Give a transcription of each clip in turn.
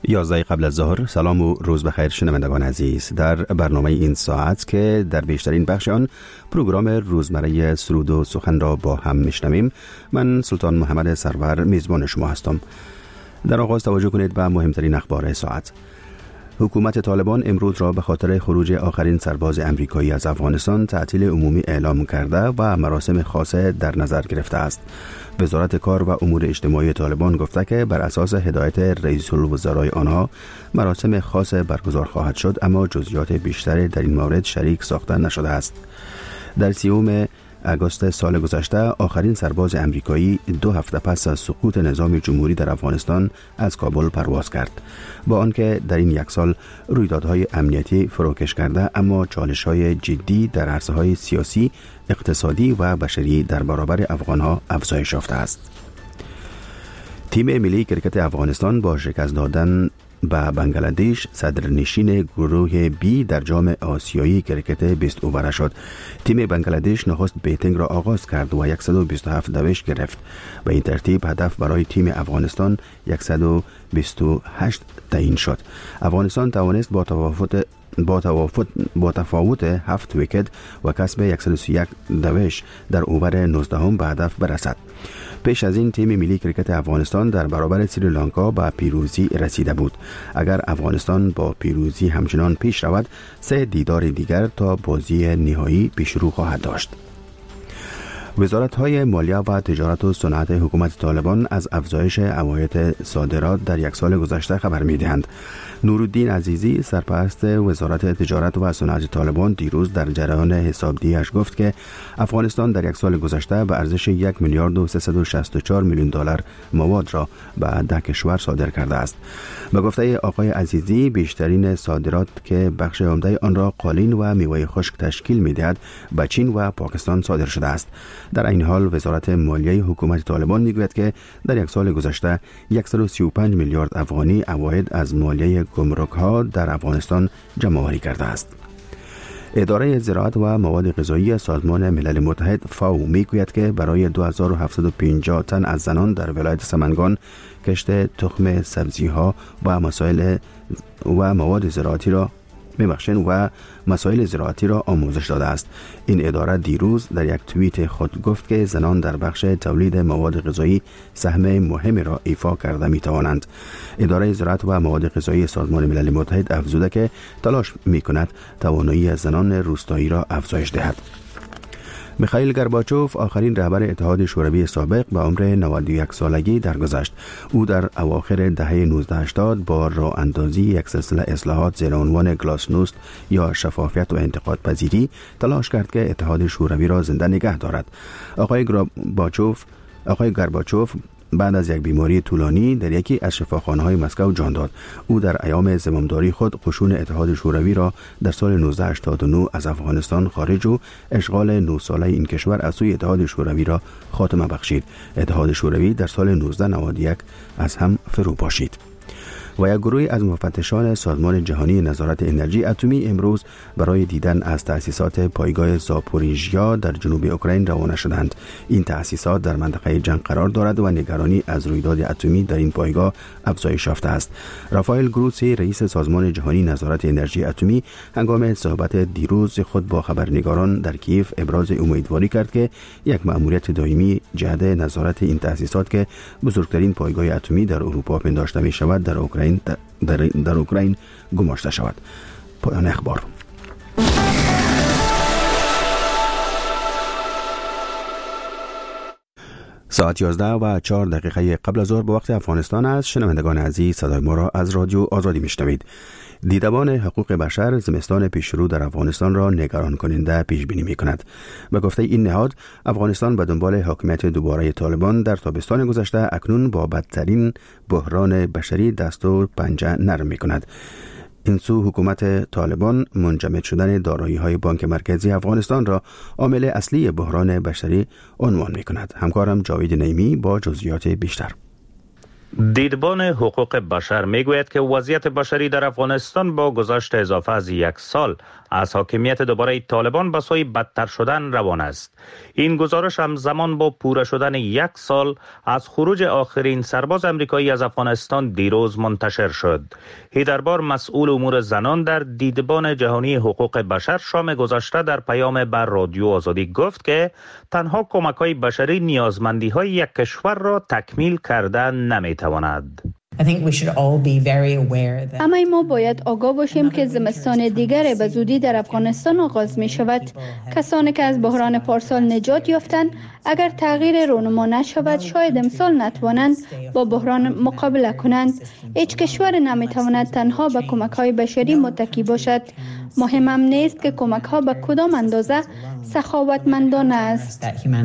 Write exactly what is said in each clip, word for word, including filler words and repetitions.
یازده قبل از ظهر. سلام و روز بخیر شنوندگان عزیز. در برنامه این ساعت که در بیشترین بخش آن پروگرام روزمره سرود و سخن را با هم میشنویم، من سلطان محمد سرور میزبان شما هستم. در آغاز توجه کنید به مهمترین اخبار ساعت. حکومت طالبان امروز را به خاطر خروج آخرین سرباز امریکایی از افغانستان تعطیل عمومی اعلام کرده و مراسم خاصه در نظر گرفته است. وزارت کار و امور اجتماعی طالبان گفته که بر اساس هدایت رئیس الوزرای آنها مراسم خاص برگزار خواهد شد، اما جزئیات بیشتری در این مورد شریک ساخته نشده است. در سیوم اگست سال گذشته آخرین سرباز امریکایی دو هفته پس از سقوط نظام جمهوری در افغانستان از کابل پرواز کرد. با آنکه در این یک سال رویدادهای امنیتی فروکش کرده، اما چالش‌های جدی در عرصه‌های سیاسی، اقتصادی و بشری در برابر افغان‌ها افزایش یافته است. تیم ملی کرکت افغانستان با شکست دادن به بنگلادش صدرنشین گروه بی در جام آسیایی کرکت بیست اووره شد. تیم بنگلادش نخست بیتینگ را آغاز کرد و صد و بیست و هفت دوش گرفت. به این ترتیب هدف برای تیم افغانستان صد و بیست و هشت تعیین شد. افغانستان توانست با تفاوت با تفاوت با تفاوت هفت ویکت و کسب صد و سی و یک دوش در اوور نوزدهم به هدف برسد. پیش از این تیم ملی کرکت افغانستان در برابر سریلانکا به پیروزی رسیده بود. اگر افغانستان با پیروزی همچنان پیش رود، سه دیدار دیگر تا بازی نهایی پیش رو خواهد داشت. وزارت‌های مالیه و تجارت و صنعت حکومت طالبان از افزایش عواید صادرات در یک سال گذشته خبر می‌دهند. نورالدین عزیزی سرپرست وزارت تجارت و صنعت طالبان دیروز در جریان حسابدهی‌اش گفت که افغانستان در یک سال گذشته به ارزش یک میلیارد و سیصد و شصت و چهار میلیون دلار مواد را به ده کشور صادر کرده است. به گفته آقای عزیزی، بیشترین صادرات که بخش عمده آن را قالین و میوه خشک تشکیل می‌دهد به چین و پاکستان صادر شده است. در این حال وزارت مالیه حکومت طالبان میگوید که در یک سال گذشته صد و سی و پنج میلیارد افغانی عواید از مالیه گمرک ها در افغانستان جمع آوری کرده است. اداره زراعت و مواد غذایی سازمان ملل متحد فاو میگوید که برای دو هزار و هفتصد و پنجاه تن از زنان در ولایت سمنگان کشت تخم سبزی ها و مسائل و مواد زراعتی را میبخشن و مسائل زراعتی را آموزش داده است. این اداره دیروز در یک توییت خود گفت که زنان در بخش تولید مواد غذایی سهم مهمی را ایفا کرده می توانند. اداره زراعت و مواد غذایی سازمان ملل متحد افزوده که تلاش می کند توانایی زنان روستایی را افزایش دهد. میخائیل گورباچوف آخرین رهبر اتحاد شوروی سابق به عمر نود و یک سالگی درگذشت. او در اواخر دهه نوزده هشتاد با راه اندازی یک سلسله اصلاحات زیر عنوان گلاسنوست یا شفافیت و انتقاد پذیری تلاش کرد که اتحاد شوروی را زنده نگه دارد. آقای گورباچوف آقای گورباچوف بعد از یک بیماری طولانی در یکی از شفاخانه‌های مسکو جان داد. او در ایام زمامداری خود قشون اتحاد شوروی را در سال نوزده هشتاد و نه از افغانستان خارج و اشغال نه ساله این کشور از سوی اتحاد شوروی را خاتمه بخشید. اتحاد شوروی در سال نوزده نود و یک از هم فرو پاشید. و یک گروه از مفتشان سازمان جهانی نظارت انرژی اتمی امروز برای دیدن از تأسیسات پایگاه زاپوریژیا در جنوب اوکراین روانه شدند. این تأسیسات در منطقه جنگ قرار دارد و نگرانی از رویداد اتمی در این پایگاه افزایش یافته است. رافائل گروسی رئیس سازمان جهانی نظارت انرژی اتمی هنگام صحبت دیروز خود با خبرنگاران در کیف ابراز امیدواری کرد که یک مأموریت دائمی جهت نظارت این تأسیسات که بزرگترین پایگاه اتمی در اروپا پنداشته می شود در اوکراین در, در اوکراین گماشته شود. پایان اخبار. ساعت یازده و چهار دقیقه قبل از ظهر به وقت افغانستان است. شنوندگان عزیز، صدای ما را از رادیو آزادی میشنوید. دیدبان حقوق بشر زمستان پیشرو در افغانستان را نگران کننده پیش بینی می کند. به گفته این نهاد، افغانستان به دنبال حاکمیت دوباره طالبان در تابستان گذشته اکنون با بدترین بحران بشری دست و پنجه نرم می کند. این سو حکومت طالبان منجمد شدن دارایی‌های بانک مرکزی افغانستان را عامل اصلی بحران بشری عنوان می کند. همکارم جاوید نعیمی با جزئیات بیشتر. دیدبان حقوق بشر میگوید که وضعیت بشری در افغانستان با گذشت اضافه از یک سال از حاکمیت دوباره طالبان به سوی بدتر شدن روان است. این گزارش همزمان با پوره شدن یک سال از خروج آخرین سرباز امریکایی از افغانستان دیروز منتشر شد. هیدربار مسئول امور زنان در دیدبان جهانی حقوق بشر شام گذشته در پیام بر رادیو آزادی گفت که تنها کمک‌های بشری نیازمندی‌های یک کشور را تکمیل کرده نمی‌تواند. اما ما باید آگاه باشیم که زمستان دیگر به زودی در افغانستان آغاز می شود. کسانی که از بحران پارسال نجات یافتند اگر تغییر رونما نشود شاید امسال نتوانند با بحران مقابله کنند. هیچ کشور نمی تواند تنها به کمک های بشری متکی باشد. مهمم نیست که کمک ها به کدام اندازه سخاوتمندانه است.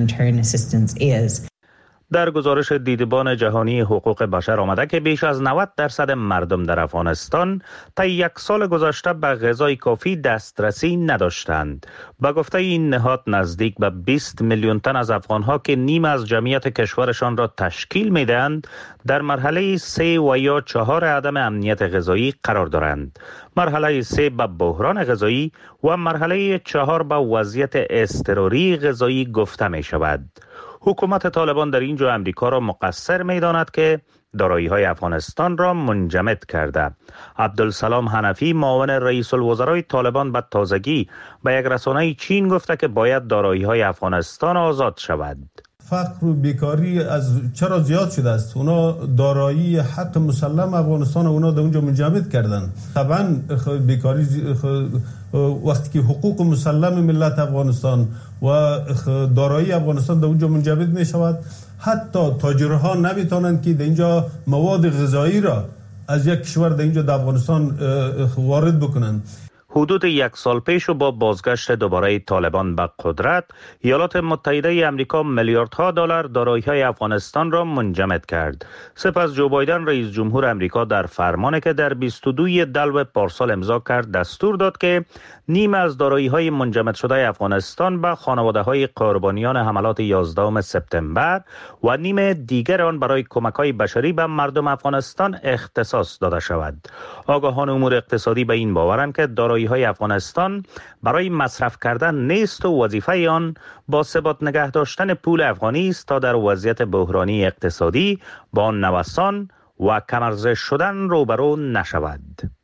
در گزارش دیدبان جهانی حقوق بشر آمده که بیش از نود درصد مردم در افغانستان تا یک سال گذشته به غذای کافی دسترسی نداشتند. به گفته این نهاد نزدیک به بیست میلیون تن از افغانها که نیم از جمعیت کشورشان را تشکیل میدهند در مرحله سه و یا چهار عدم امنیت غذایی قرار دارند. مرحله سه به بحران غذایی و مرحله چهار به وضعیت اضطراری غذایی گفته می شود. حکومت طالبان در اینجا امریکا را مقصر می داند که دارایی‌های افغانستان را منجمد کرده. عبدالسلام حنفی معاون رئیس الوزرای طالبان به تازگی به یک رسانه چین گفته که باید دارایی‌های افغانستان آزاد شود. فقر و بیکاری از چرا زیاد شده است؟ اونا دارایی حتی مسلم افغانستان اونا در اونجا منجمد کردن. طبعا بیکاری وقتی که حقوق مسلم ملت افغانستان و دارایی افغانستان در اونجا منجمد می شود، حتی تاجرها نمیتونن که در اینجا مواد غذایی را از یک کشور در اینجا در افغانستان وارد بکنن. حدود یک سال پیش و با بازگشت دوباره طالبان به قدرت، ایالات متحده امریکا میلیاردها دلار دارایی‌های افغانستان را منجمد کرد. سپس جو بایدن رئیس جمهور امریکا در فرمانی که در بیست و دو دلو پارسال امضا کرد دستور داد که نیم از دارایی‌های منجمد شده افغانستان به خانواده‌های قربانیان حملات یازدهم سپتامبر و نیم دیگر آن برای کمک‌های بشری به مردم افغانستان اختصاص داده شود. آگاهان امور اقتصادی به این باورند که دارایی های افغانستان برای مصرف کردن نیست و وظیفه آن با ثبات نگه داشتن پول افغانی است تا در وضعیت بحرانی اقتصادی با نوسان و کم‌ارزش شدن روبرو نشود.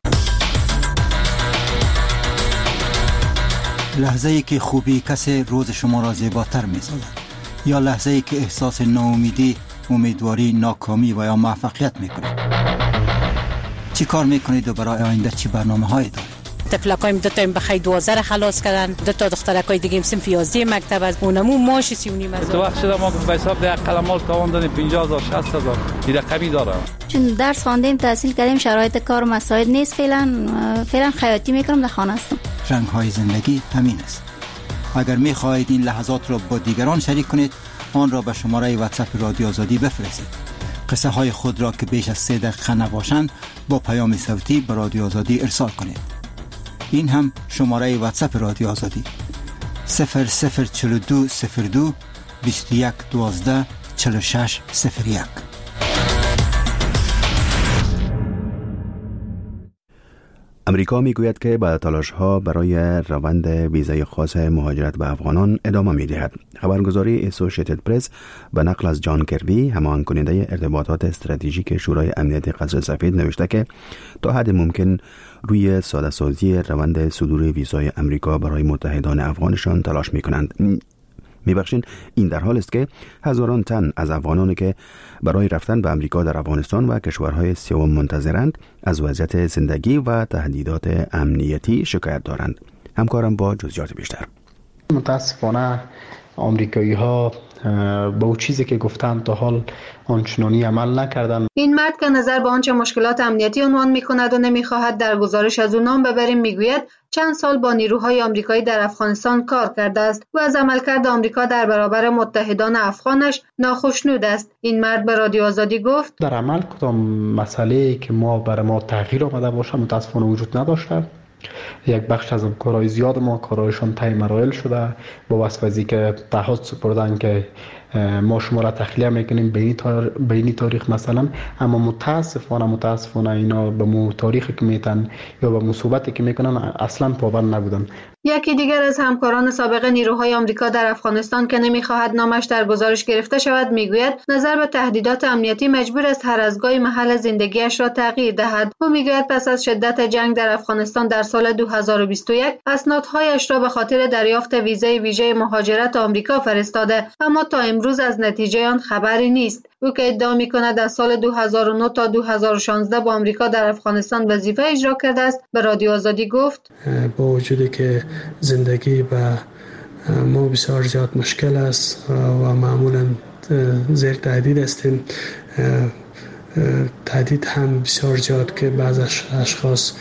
لحظه ای که خوبی کسی روز شما را زیباتر می‌سازد یا لحظه ای که احساس ناامیدی، امیدواری، ناکامی و یا موفقیت می‌کنید. چی کار می‌کنید و برای آینده چی برنامه‌هایی دارید؟ تفلکایم دو تا بخی دوازده را خلاص کردن، دو تا دخترکای دیگه هم صنف یازده مکتب از اونمو ماش سی و نیم هزار. تو وقت شده ما به حساب ده قلمال تاوان دادیم پنجاه هزار شصت هزار این رقمی داره. چون درس خواندیم تحصیل کردیم شرایط کار مساعد نیست، فعلا فعلا خیاطی میکنم در خانه هستم. رنگ های زندگی همین است. اگر میخواهید این لحظات را با دیگران شریک کنید آن را به شماره واتساپ رادیو آزادی بفرستید. قصه های خود را که بیش از سه دقیقه نباشند با پیام صوتی به رادیو آزادی ارسال کنید. این هم شماره واتساپ رادیو آزادی صفر صفر چهل و دو صفر دو بیست و یک دوازده چهل و شش صفر یک. امریکا میگوید که با تلاش‌ها برای روند ویزای خاص مهاجرت به افغانان ادامه می‌دهد. خبرگزاری اسوسییتد پرس به نقل از جان کربی، همان کننده ارتباطات استراتژیک شورای امنیت قصر سفید نوشته که تا حد ممکن روی ساده سازی روند صدور ویزای امریکا برای متحدان افغانشان تلاش می‌کنند. میبخشین این در حال است که هزاران تن از افغانانی که برای رفتن به امریکا در افغانستان و کشورهای سوم منتظرند از وضعیت زندگی و تهدیدات امنیتی شکایت دارند. همکارم با جزئیات بیشتر. متاسفانه آمریکایی ها با اون چیزی که گفتن تا حال آنچنانی عمل نکردن. این مرد که نظر به آنچه مشکلات امنیتی عنوان می‌کند و نمی‌خواهد در گزارش از او نام ببریم میگوید چند سال با نیروهای آمریکایی در افغانستان کار کرده است و از عملکرد آمریکا در برابر متحدان افغانش ناخشنود است. این مرد به رادیو آزادی گفت در عمل کدام مسئله که ما برای ما تغییر آمده باشه متاسفانه وجود نداشته. یک بخش از کارهای زیاد ما کارهایشان طی مراحل شده با واسطه از اینکه تعهد سپردن که ما شما را تخلیه میکنیم به این تاریخ, به این تاریخ مثلا، اما متاسفانه متاسفانه اینا به مو تاریخی که میتن یا به مصوبتی که میکنن اصلا پابند نبودن. یکی دیگر از همکاران سابق نیروهای آمریکا در افغانستان که نمیخواهد نامش در گزارش گرفته شود میگوید نظر به تهدیدات امنیتی مجبور است هر از گاهی محل زندگیش را تغییر دهد. او میگوید پس از شدت جنگ در افغانستان در سال دو هزار و بیست و یک اسنادهایش را به خاطر دریافت ویزای ویژه مهاجرت آمریکا فرستاده، اما تا امروز از نتیجه آن خبری نیست. او که ادعا می‌کند از سال دو هزار و نه تا دو هزار و شانزده با آمریکا در افغانستان وظیفه اجرا کرده است، به رادیو آزادی گفت با وجودی که زندگی به ما بسیار زیاد مشکل است و معمولا زیر تهدید هستیم، تهدید هم بسیار زیاد که بعض اشخاص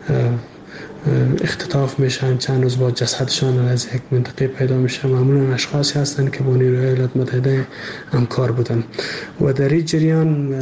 اختطاف میشن، چند روز بعد جسدشان از یک منطقه پیدا میشه. معمولا اشخاصی هستند که با نیروهای ایالات متحده همکار بودن و در این جریان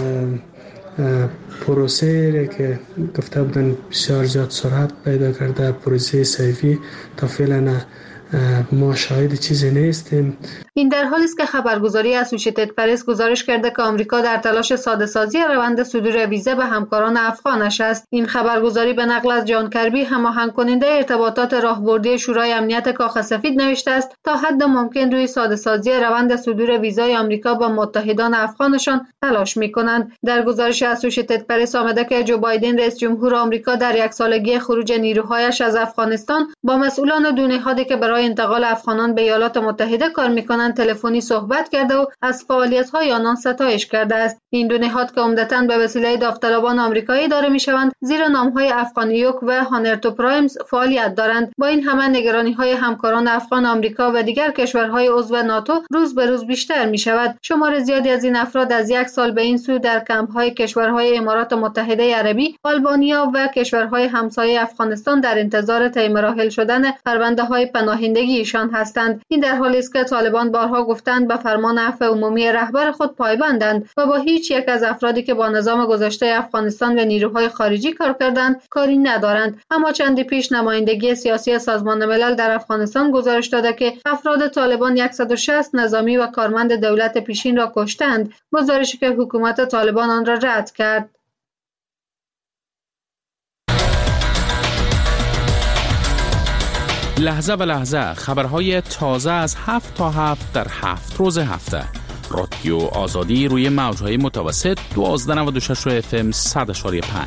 پروسه که گفته بودن بسیار زیاد سرعت پیدا کرده، پروسه سیفی تا فعلا ما شاهد چیزی نیستیم. این در حالی است که خبرگزاری اسوشیتد پرس گزارش کرده که آمریکا در تلاش ساده سازی روند صدور ویزا به همکاران افغانش است. این خبرگزاری به نقل از جان کربی، هماهنگ کننده ارتباطات راهبردی شورای امنیت کاخ سفید نوشته است تا حد ممکن روی ساده سازی روند صدور ویزای آمریکا با متحدان افغانشان تلاش می‌کنند. در گزارش اسوشیتد پرس آمده که جو بایدن رئیس جمهور آمریکا در یک سالگی خروج نیروهایش از افغانستان با مسئولان دو نهادی که برای انتقال افغانان به ایالات متحده کار می‌کنند تلفنی صحبت کرده و از فعالیت‌های آنان ستایش کرده است. این دو نهاد که عمدتاً به وسیله داوطلبان آمریکایی اداره می‌شوند، زیر نام‌های افغانیوک و هانرتو پرایمز فعالیت دارند. با این همه نگرانی‌های همکاران افغان آمریکا و دیگر کشورهای عضو ناتو روز به روز بیشتر می‌شود. شمار زیادی از این افراد از یک سال به این سو در کمپ‌های کشورهای امارات متحده عربی، آلبانیا و کشورهای همسایه افغانستان در انتظار طی مراحل شدن پرونده‌های پناهندگیشان هستند. این در حالی است که طالبان بارها گفتند به فرمان عفو عمومی رهبر خود پایبندند و با هیچ یک از افرادی که با نظام گذشته افغانستان و نیروهای خارجی کار کردند کاری ندارند. اما چندی پیش نمایندگی سیاسی سازمان ملل در افغانستان گزارش داده که افراد طالبان صد و شصت نظامی و کارمند دولت پیشین را کشتند، گزارشی که حکومت طالبان آن را رد کرد. لحظه به لحظه خبرهای تازه از هفت تا هفت در هفت روز هفته. رادیو آزادی روی موجهای متوسط دوازده نود و شش اف ام صد و پنج.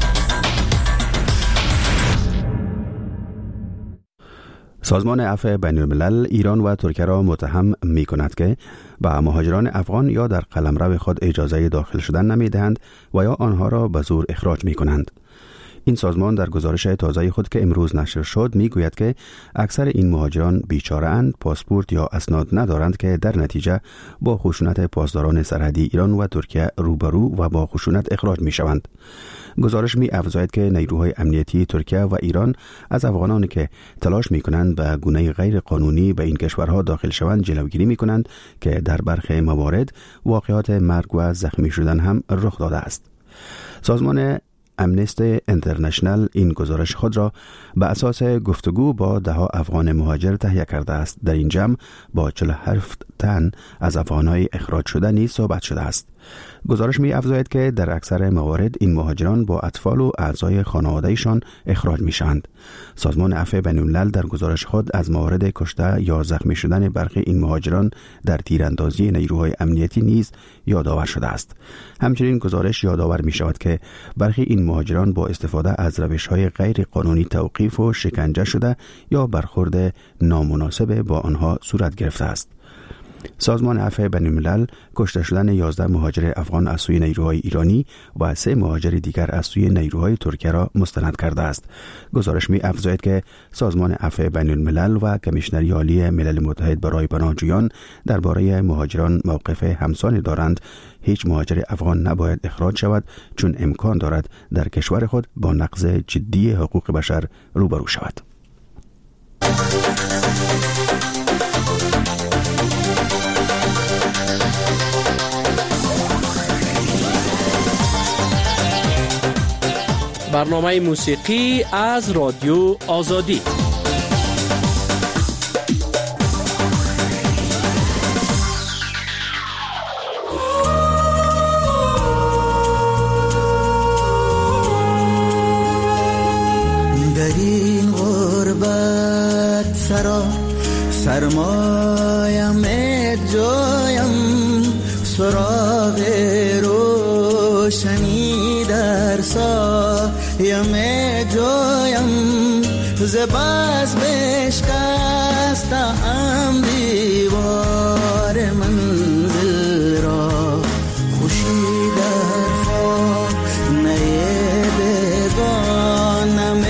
سازمان عفو بین الملل ایران و ترکیه را متهم می کند که به مهاجران افغان یا در قلمرو خود اجازه داخل شدن نمی دهند و یا آنها را به زور اخراج می کنند. این سازمان در گزارش تازه خود که امروز نشر شد می گوید که اکثر این مهاجران بیچاره اند، پاسپورت یا اسناد ندارند که در نتیجه با خشونت پاسداران سرحدی ایران و ترکیه روبرو و با خشونت اخراج می شوند. گزارش می افزاید که نیروهای امنیتی ترکیه و ایران از افغانانی که تلاش می کنند به گونه غیر قانونی به این کشورها داخل شوند جلوگیری می کنند که در برخی موارد واقعات مرگ و زخمی شدن هم رخ داده است. سازمان امنستی اینترنشنال این گزارش خود را به اساس گفتگو با ده ها افغان مهاجر تهیه کرده است. در این جمع با چهل و هفت تن از افغانهای اخراج شده نیز صحبت شده است. گزارش می افزاید که در اکثر موارد این مهاجران با اطفال و اعضای خانواده‌شان اخراج می شوند. سازمان عفو بین الملل در گزارش خود از موارد کشته یا زخمی شدن برخی این مهاجران در تیراندازی نیروهای امنیتی نیز یادآور شده است. همچنین گزارش یادآور می شود که برخی این مهاجران با استفاده از روش‌های غیر قانونی توقیف و شکنجه شده یا برخورد نامناسب با آنها صورت گرفته است. سازمان عفو بین الملل کشته شدن یازده مهاجر افغان از سوی نیروهای ایرانی و سه مهاجر دیگر از سوی نیروهای ترکیه را مستند کرده است. گزارش می افزاید که سازمان عفو بین الملل و کمیشنری عالی ملل متحد برای پناهجویان درباره مهاجران موقف همسانی دارند. هیچ مهاجر افغان نباید اخراج شود چون امکان دارد در کشور خود با نقض جدی حقوق بشر روبرو شود. به برنامه موسیقی از رادیو آزادی. در این غربت سرا سرمایم جایم، سراغ روشنی در سایم جایم، زباز بشکستم دیوار منزل را، خوشی در خانه بگانم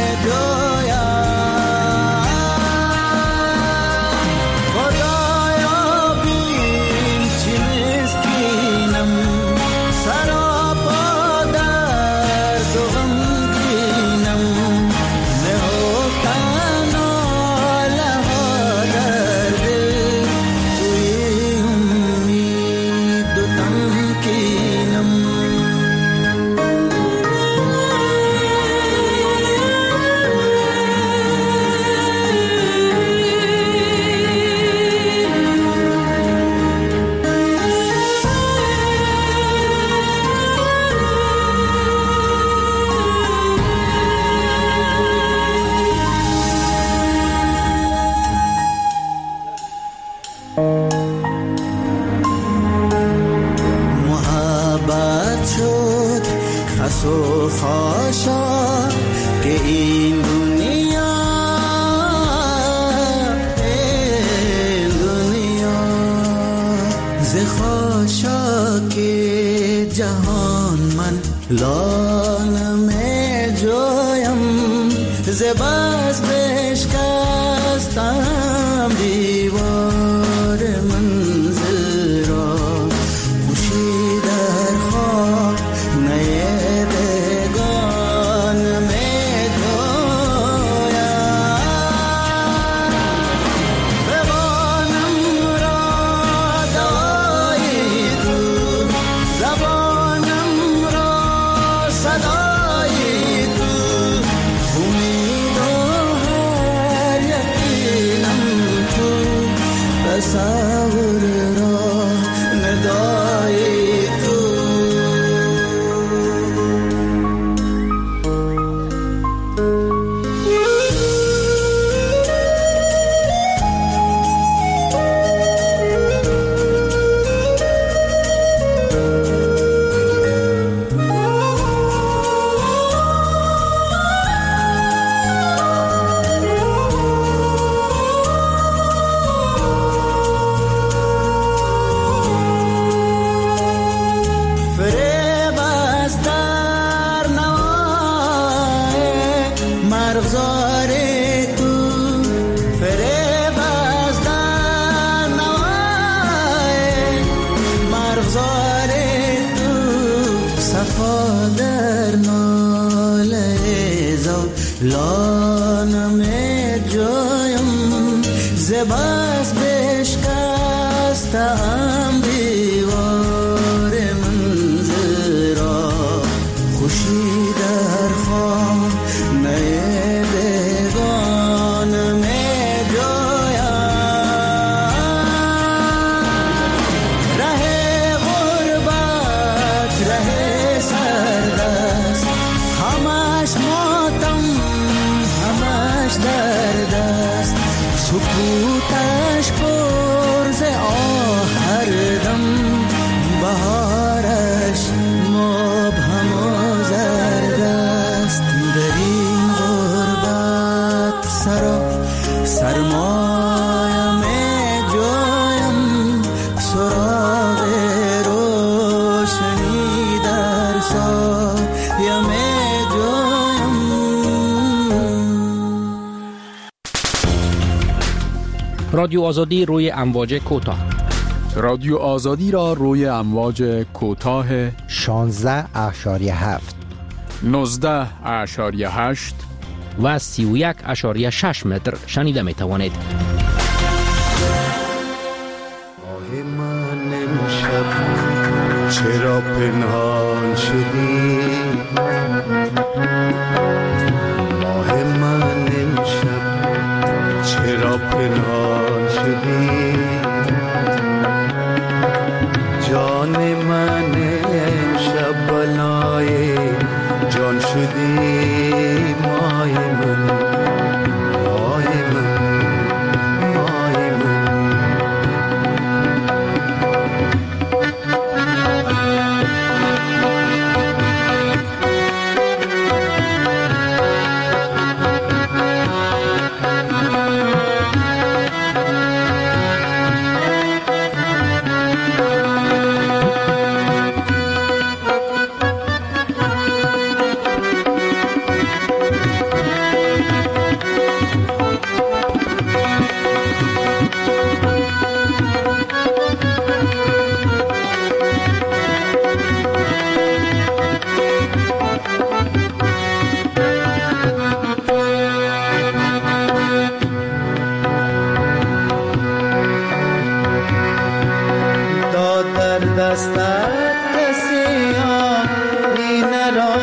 خاشا که این دنیا این دنیا ز خاشا که جهان من لانم جویم، ز باز بشکستم دیوار منزل را، خوشی در خانه لانم جایم، زباز بشکستم دیوار منزل را، خوشی در خانه بگانم جایم، ره غربت ره سرد است، همش ماتم درد است، سکوتش پر ز آه هر دم، بهارش مبهم و زرد است، در این غربت سرا سرمایم جایم، سراغ روشنی در سایم جایم. رادیو آزادی روی امواج کوتاه. رادیو آزادی را روی امواج کوتاه شانزده اشاریه هفت، نوزده اشاریه هشت و سی و یک اشاریه شش متر شنیده می توانید. آه من امشب چرا پنهان شدی، دستت کسی آینه را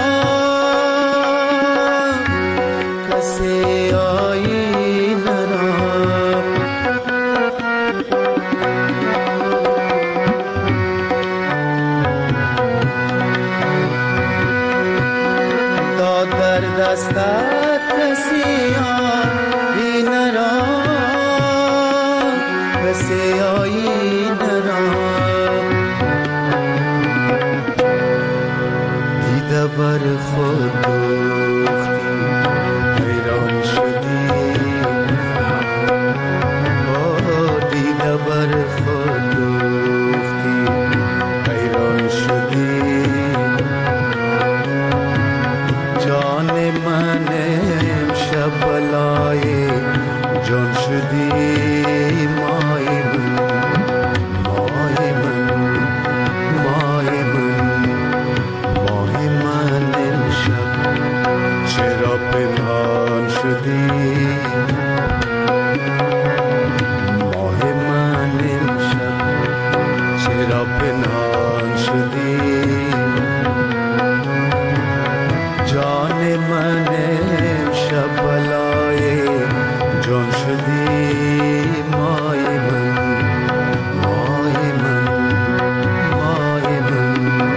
کسی آینه را داد در دستت کسی آینه را کسی آینه را دیده بر خود دوختی حیران شدی آه دیده بر خود دوختی حیران شدی جان من امشب بلای جان شدی مای من مای من مای من مای من امشب چرا پنهان شدی ماه من امشب چرا پنهان شدی جان من امشب بلای جان شدی مای من مای من مای من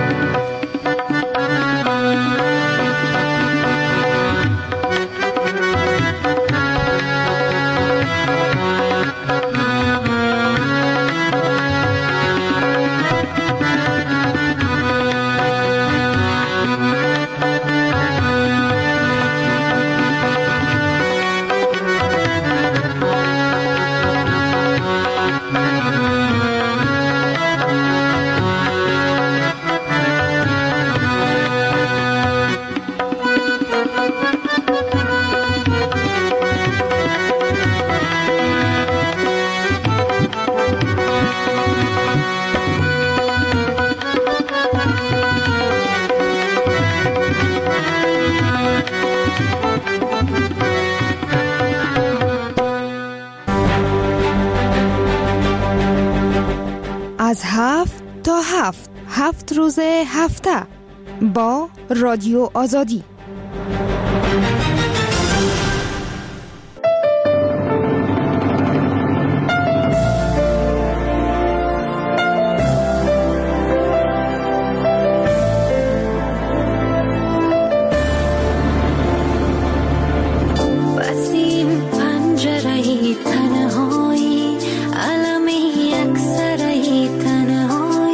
از هفت تا هفت هفت روز هفته با رادیو آزادی.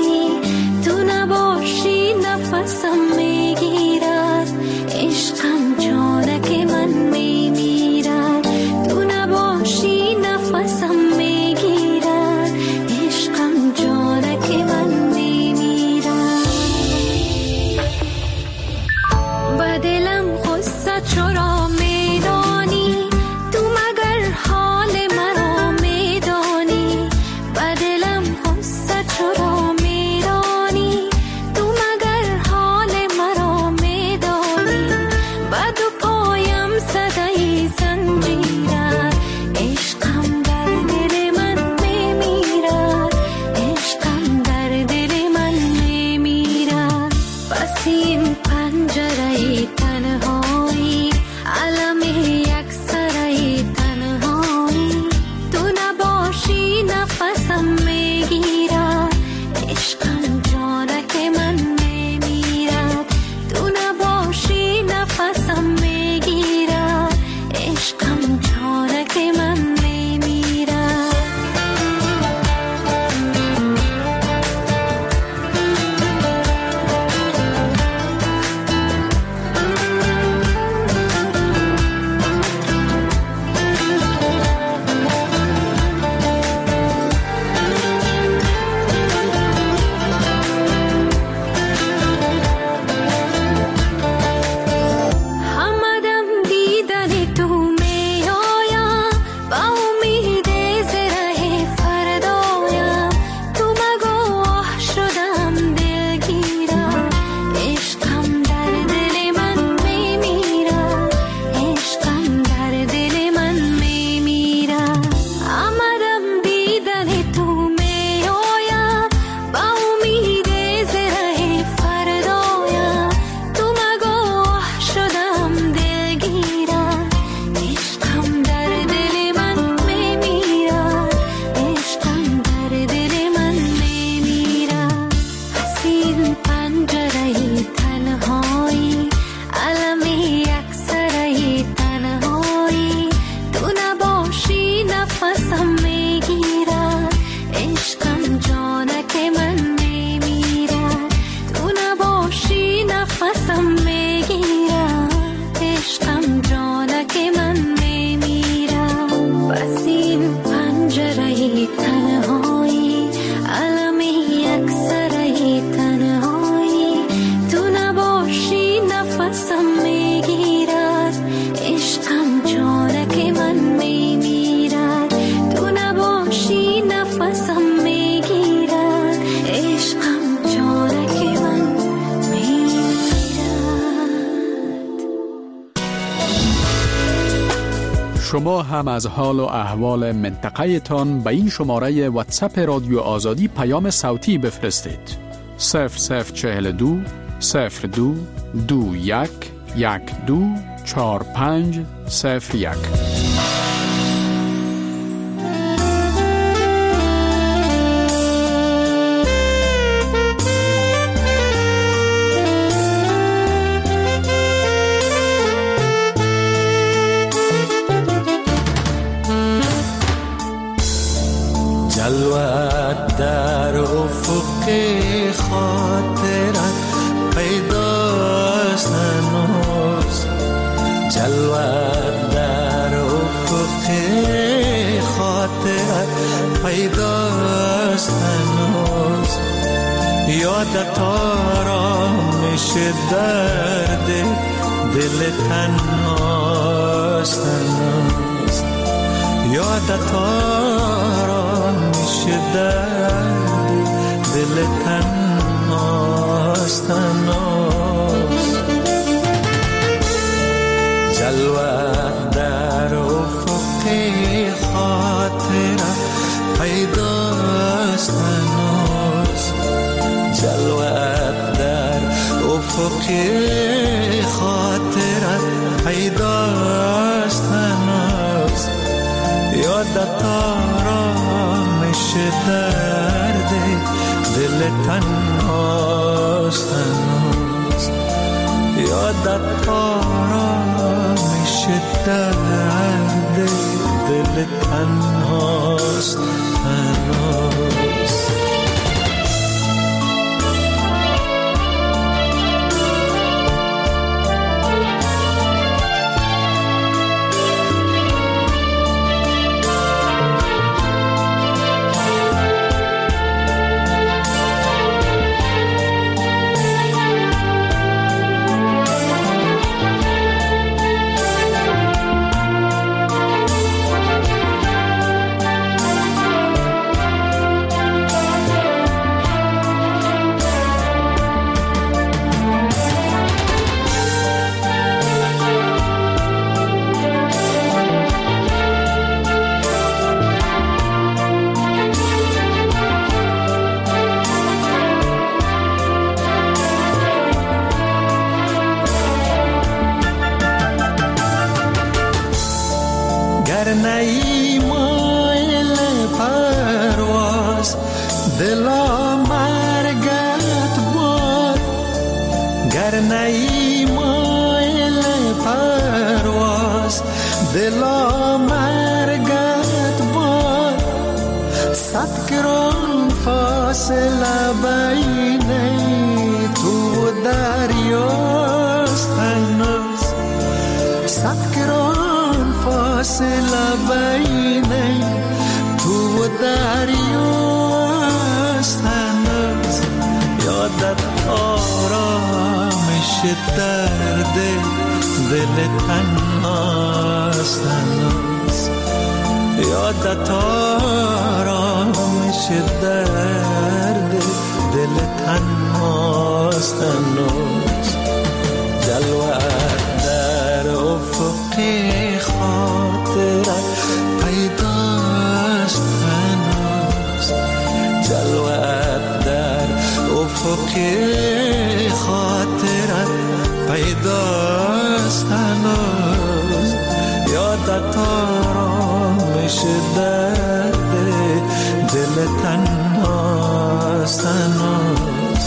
نفسم میگیرد عشقم شما هم از حال و احوال منطقه تان به این شماره واتساپ رادیو آزادی پیام صوتی بفرستید. صفر صفر چهل دو صفر دو دو یک یک دو چار پنج صفر یک. جلوت در افق خاطرت پیداست هنوز، جلوت در افق خاطرت پیداست هنوز، یادت آرامش درد دل تنهاست هنوز، یادت آرامش درد دل تنهاست هنوز، جلوت در افق خاطرت پیداست هنوز، جلوت در افق خاطرت پیداست هنوز، یادت آرامش درد دل تنهاست هنوز، یادت آرامش درد دل تنهاست هنوز. دلا مرگت باد، صد گران فاصله بین تو و دریاست هنوز، صد گران فاصله بین تو و دریاست هنوز، یادت آرامش درد دل تنهاست هنوز، یادت آرامش درد دل تنهاست هنوز، جلوت در افق خاطرت پیداست هنوز، جلوت در افق خاطرت پیداست هنوز، یادت آرامش درد دل تنهاست هنوز.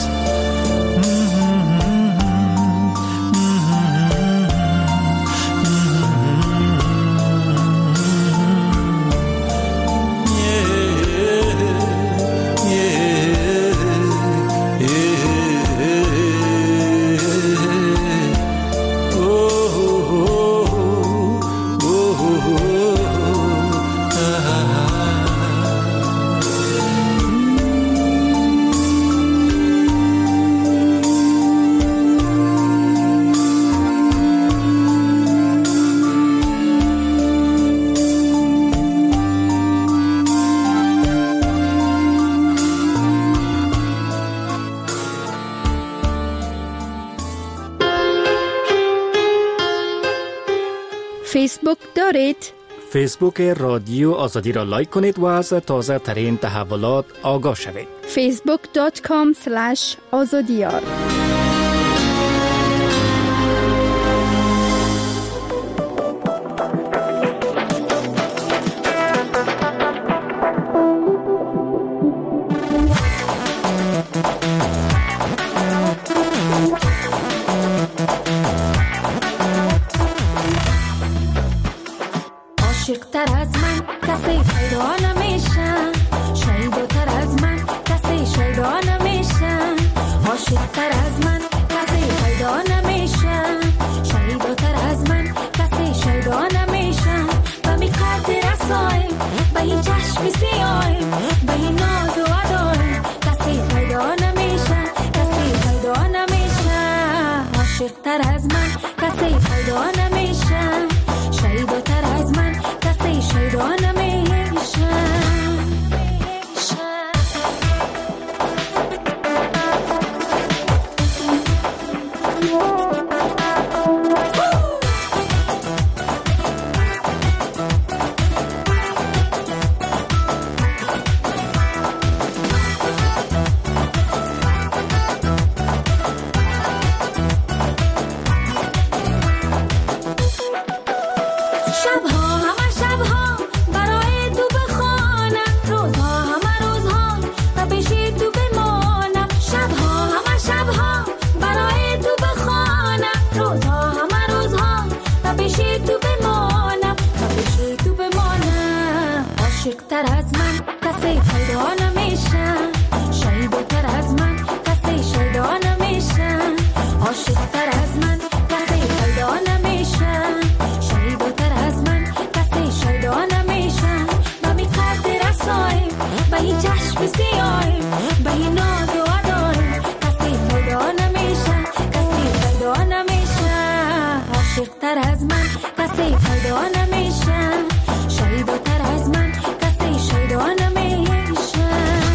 فیسبوک دارید؟ فیسبوک رادیو آزادی را لایک کنید و از تازه ترین تحولات آگاه شوید. فیسبوک دات کام اسلش آزادیار. عاشق‌تر از من کسی پیدا نمیشه، شیداتر از من کسی شیدا نمیشه. عاشق‌تر از من کسی پیدا نمیشه، شیداتر از من کسی شیدا نمیشه. و می قد رسای به این چشم سیای، به این ناز و ادای کسی پیدا نمیشه، کسی پیدا نمیشه. عاشق‌تر از من کسی پیدا نمیشه، شیداتر از من کسی شیدا نمیشه. عاشق‌تر از من کسی پیدا نمیشه، شیداتر از من کسی شیدا نمیشه. عاشق‌تر از من کسی پیدا نمیشه، شیداتر از من کسی شیدا نمیشه. و می قد رسای به این چشم سیای، به این ناز و ادای کسی پیدا نمیشه، کسی پیدا نمیشه. عاشق‌تر از من کسی پیدا نمیشه، شیداتر از من کسی شیدا نمیشه.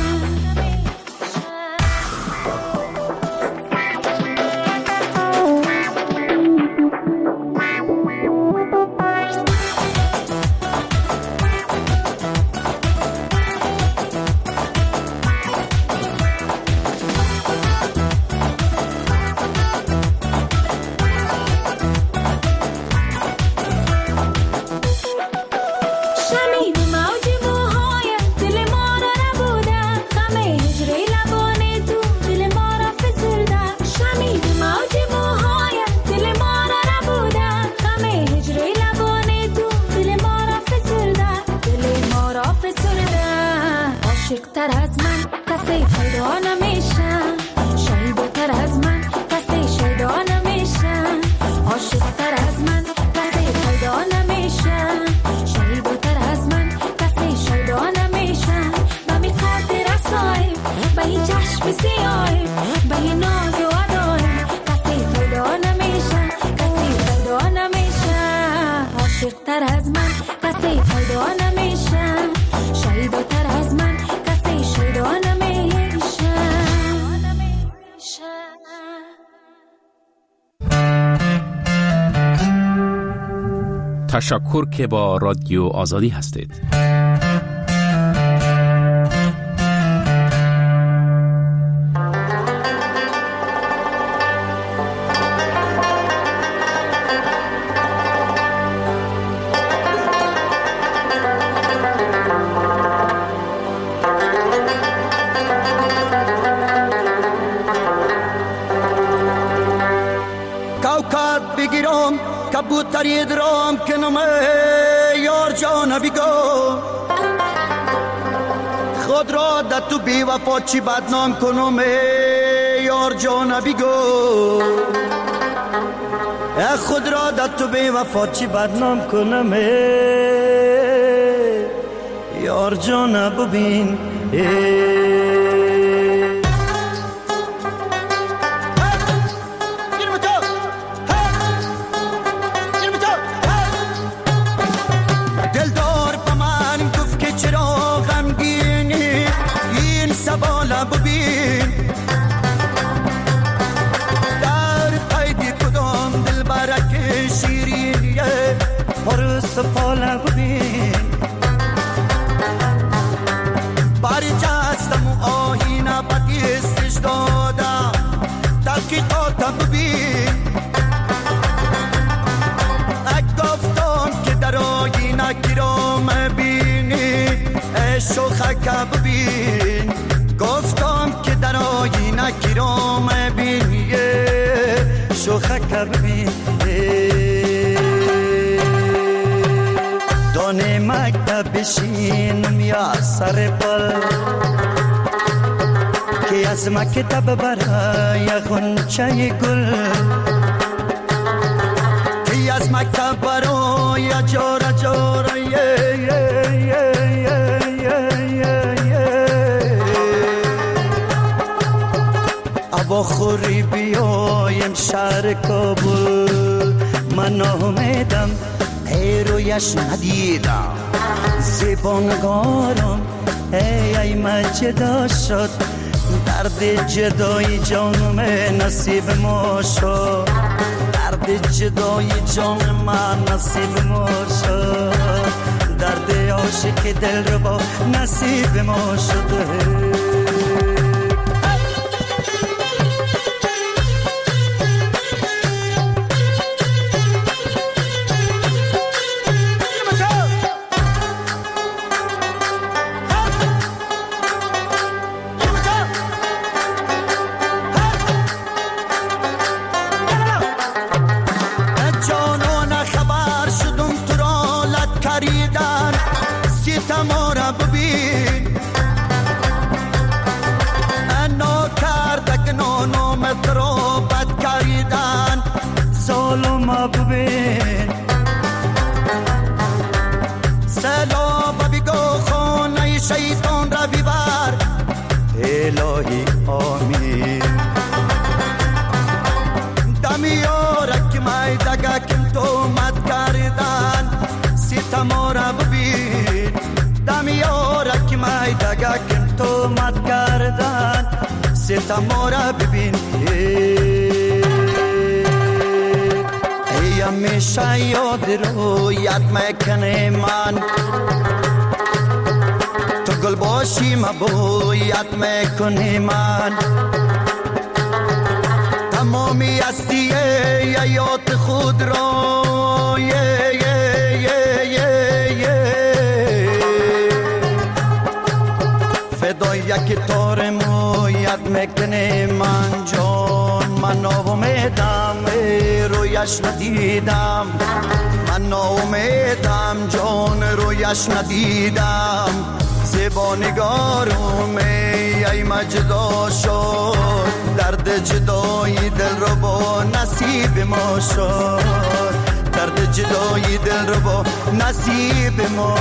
عاشق‌تر از من کسی پیدا نمیشه، شیداتر از من کسی شیدا نمیشه. عاشق‌تر از من کسی پیدا نمیشه، شیداتر از من کسی شیدا نمیشه. و می قد رسای به این چشم سیای، به این ناز و ادای کسی پیدا نمیشه، کسی پیدا نمیشه. عاشق‌تر از من کسی پیدا نمیشه، شیداتر از من کسی شیدا نمیشه. تشکر که با رادیو آزادی هستید. کوکب بگیرم کبوتری درام کنم یار جان بیگو، خود را در تو بی وفا چی بدنام کنم یار جان بیگو. خود را در تو بی وفا چی بدنام کنم یار جان ببین. سفاله ببین شوخک ببین گفتم که در آینه گیرام بین شوخک ببین دانه مکتب بشینم یا سر پل که از مکتب برای غنچه گل که از مکتب برای جارا جارا ابا خوری بیایم شهر کابل من آمدم ای رویش ندیدم زبانگارم ای ای من جدا شد درد جدای جانم نصیب ما شد درد جدای جان من نصیب ما شد درد عاشق دل رو با نصیب ما شده شیطان را بیبر الهی آمین دمیارک مای دگا کم تو مد کردن ستما را ببین دمیارک مای دگا کم تو مد کردن ستما را ببین ای همیشه یاد رو یاد میکنه من گل باشی مبویت میکنی من تمامی هستی حیات خود را یه یه یه یه یه فدای یک تار مویت میکنی من جان من آمیدم رویش ندیدم من آمیدم جان رویش ندیدم زبانگارم ای مجدا شد درد جدای دل رو با نصیب ما شد درد جدای دل رو با نصیب ما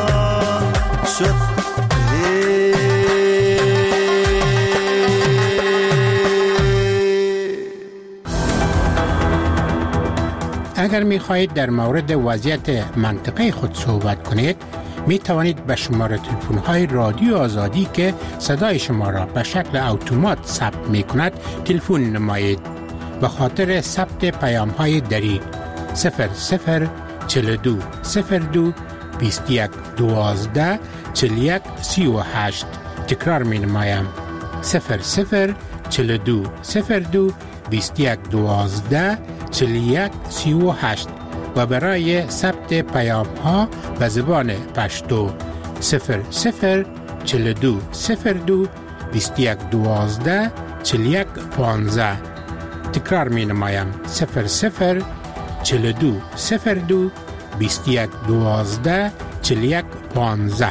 شد اگر می خواهید در مورد وضعیت منطقه خود صحبت کنید می توانید به شماره تلفن های رادیو آزادی که صدای شما را به شکل اتومات ثبت می کند تلفن نمایید. به خاطر ثبت پیام های دری صفر صفر چهل و دو صفر دو بیست و یک دوازده چهل و یک سی و هشت تکرار می نمایم صفر صفر چهل و دو صفر دو بیست و یک دوازده چهل و یک سی و هشت و برای ثبت پیام ها به زبان پشتو صفر صفر چهل و دو صفر دو بیست و یک دوازده چهل و یک پانزده تکرار می نمایم صفر صفر چهل و دو صفر دو بیست و یک دوازده چهل و یک پانزده.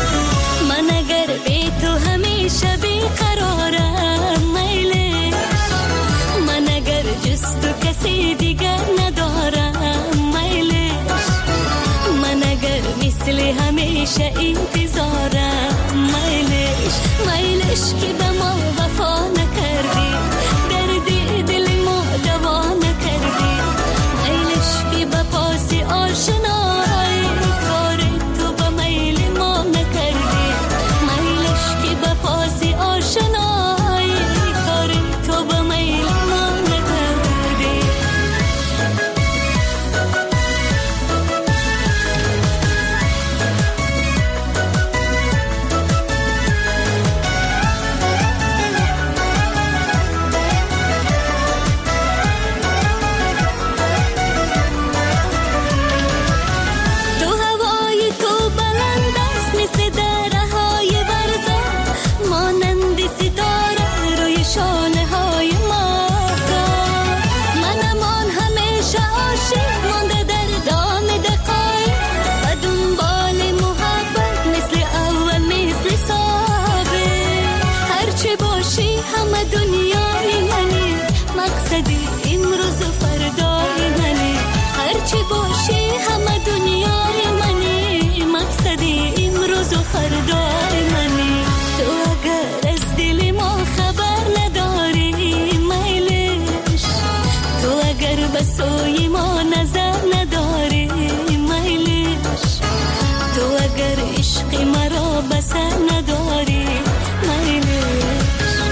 من اگر بی تو همیشه بیقرارم میلی همیشه انتظارم. میلش میلش که به ما وفا نکردی، دردی دل ما دوا نکردی. میلش که به پاس آشنایی، کار تو به میل ما نکردی. میلش که به پاس آشنایی، کار تو به میل ما نکردی. سوی ما نظر نداری میلش، تو اگر عشق مرا بسر نداری میلش.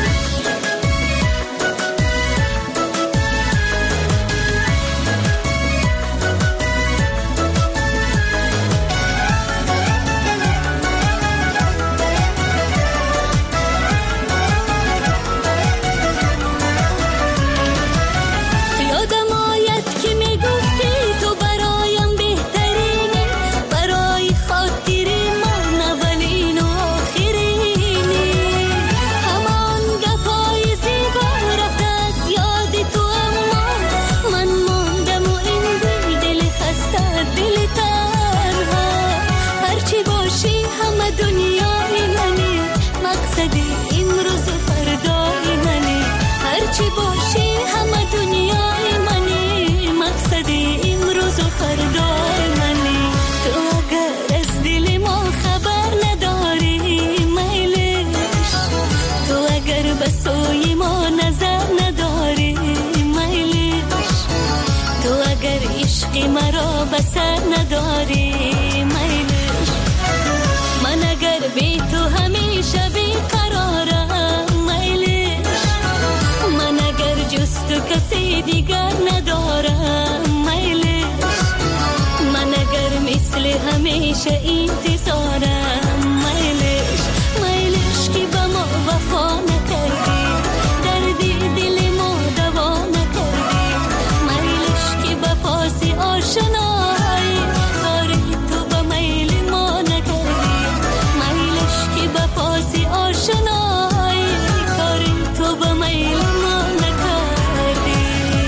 سوی ما نظر نداری میلش، تو اگر عشق مرا بسر نداری میلش. من اگر بی تو همیشه بی قرارم میلش، من اگر جز تو کسی دیگر ندارم میلش. من اگر مثل همیشه انتظارم میلش. میلش که به ما وفا نکردی، دردی دل ما دوا نکردی. میلش که به پاس آشنایی، کار تو به میل ما نکردی. میلش که به پاس آشنایی، کار تو به میل ما نکردی.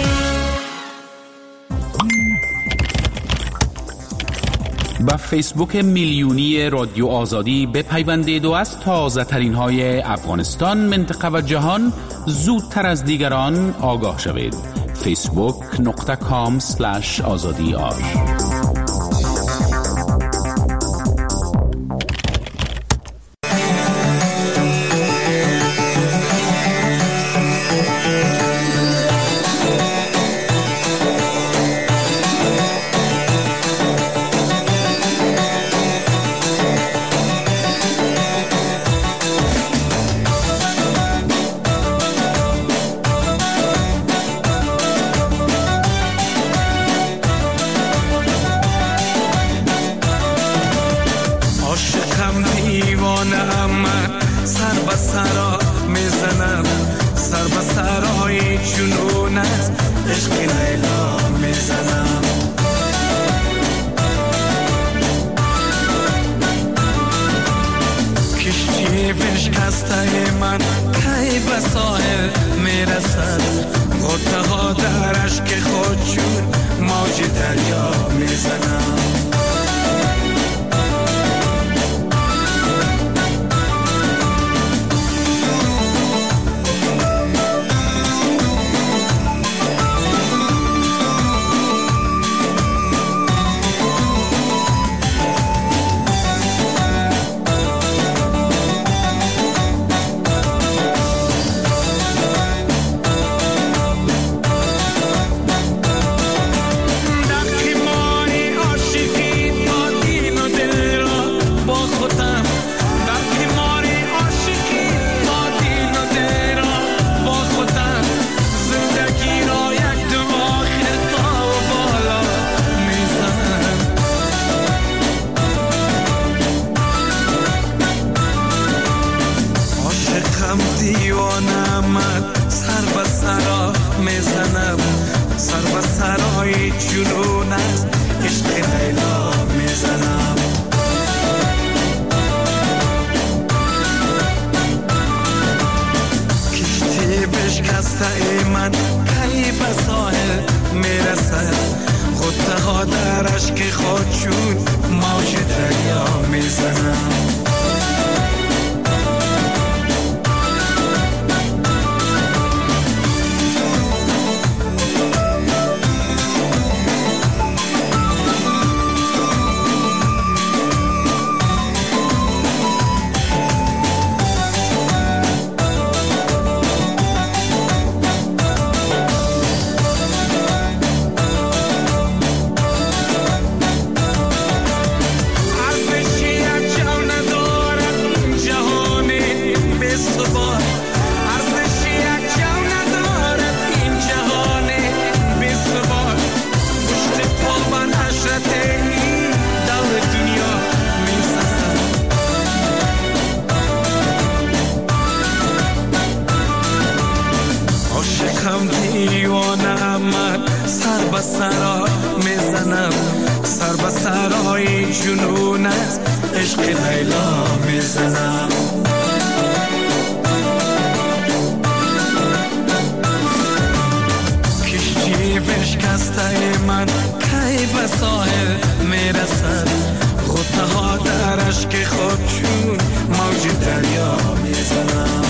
با فیسبوک میلیونی رادیو آزادی بپیوندید و از تازه ترین های افغانستان، منطقه و جهان زودتر از دیگران آگاه شوید. فیسبوک نقطه کام سلش آزادی آر. صدای جنون است عشق لیلا میزنم کشتی بشکسته ای من کی به ساحل میرسد غصه ها در عشق خود چون موج دریا میزنم سرا میزنم سر به سرای جنون است عشق لیلا میزنم کشتی بشکسته من کی به ساحل میرسد غصه ها در عشق خود چون موج دریا میزنم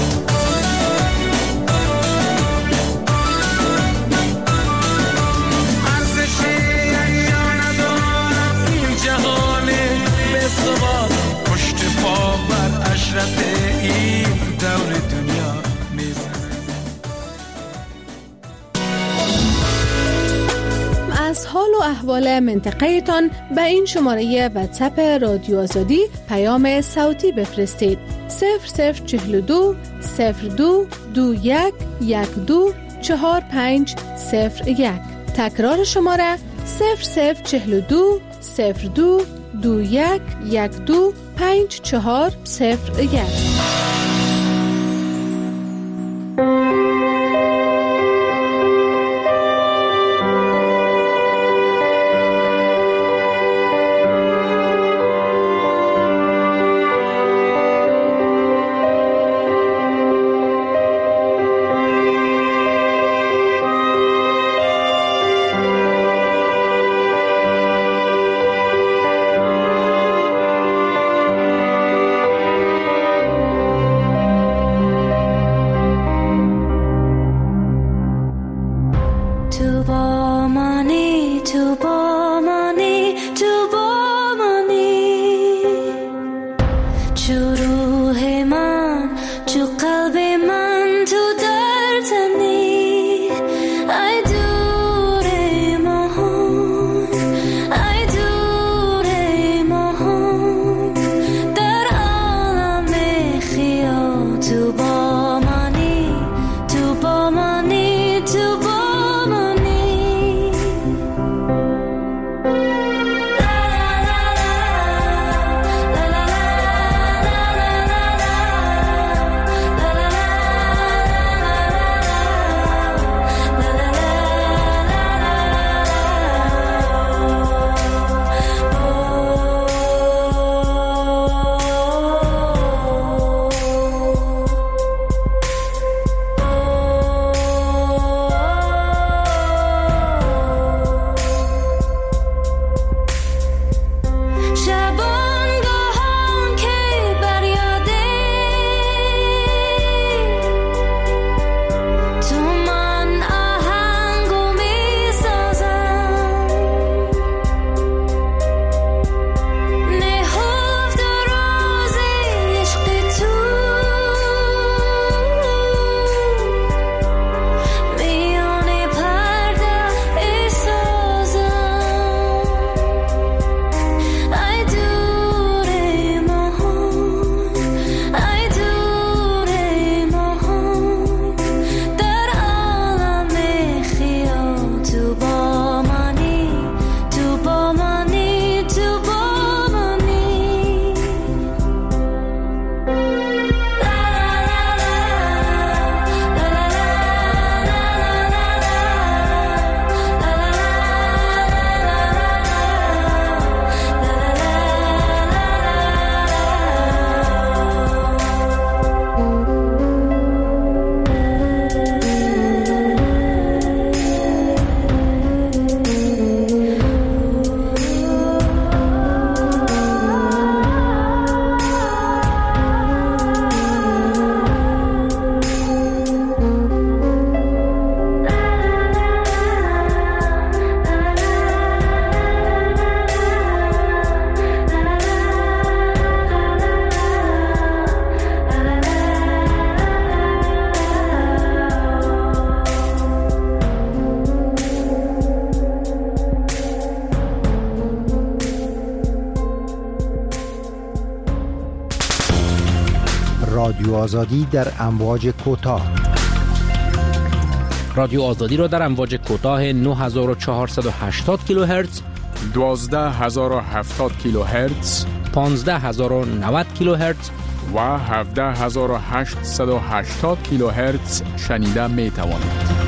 این دور دنیا از حال و احوال منطقه تان به این شماره واتساپ رادیو آزادی پیام صوتی بفرستید صفر صفر چهل و دو صفر دو دو یک یک دو چهار پنج صفر یک. تکرار شماره صفر صفر چهل و دو صفر دو دو یک یک دو پنج چهار صفر یک. رادیو آزادی در امواج کوتاه. رادیو آزادی را در امواج کوتاه نه هزار و چهارصد و هشتاد کیلوهرتز، دوازده هزار و هفتاد کیلوهرتز، پانزده هزار و نود کیلوهرتز و هفده هزار و هشتصد و هشتاد کیلوهرتز شنیده می توانید.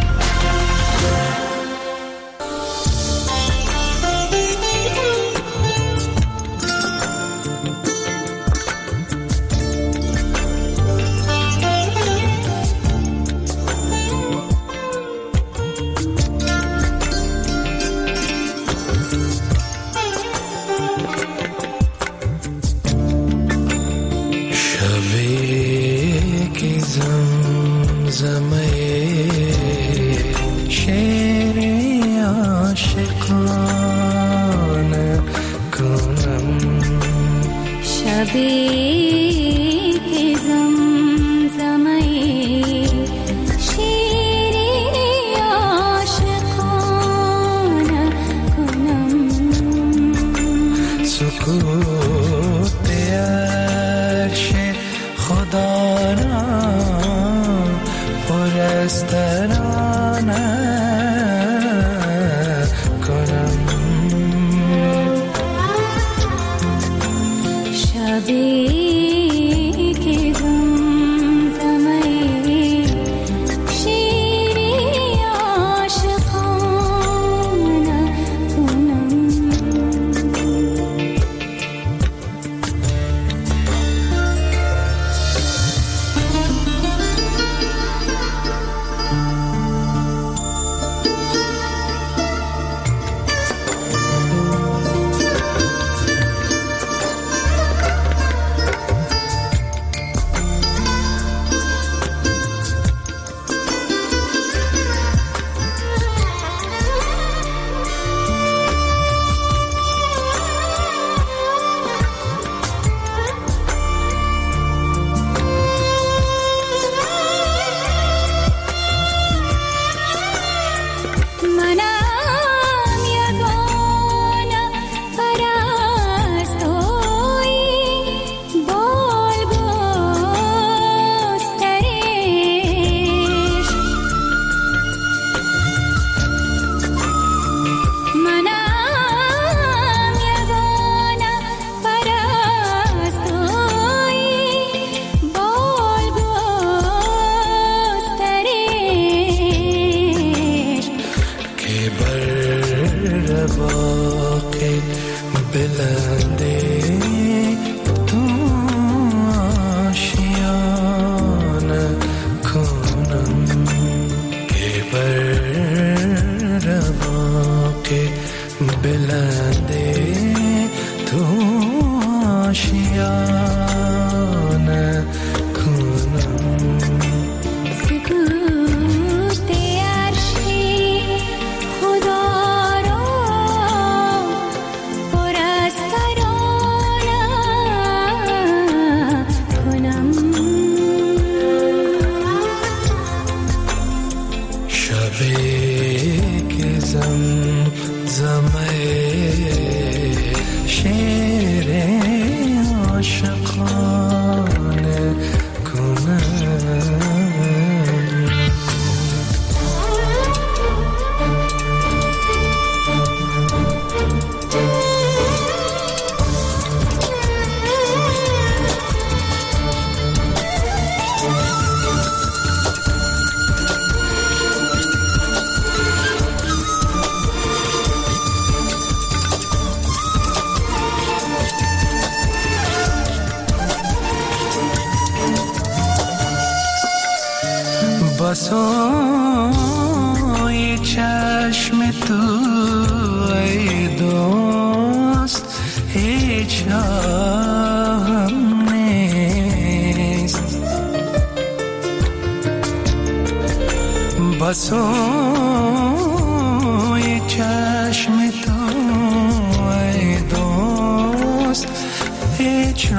بسای چشم تو ای دوست هیچ راهم نیست، بسای چشم تو ای دوست هیچ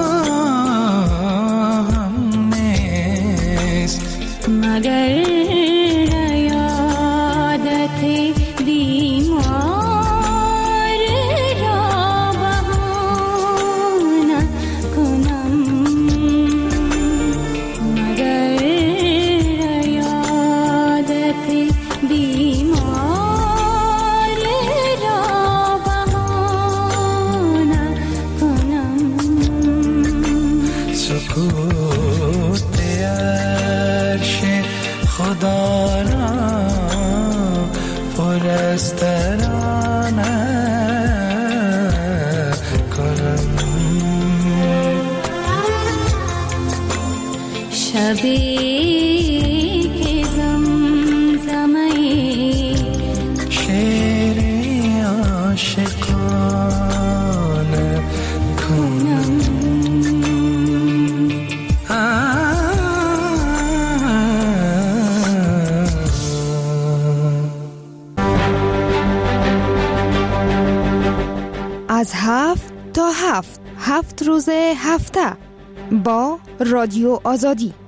راهم نیست، مگر یادت بیمار را بهانه کنم، از ترانه کنم شبی که زمزمه شعر عاشقانه کنم از هفت تا هفت هفت روز هفته با رادیو آزادی.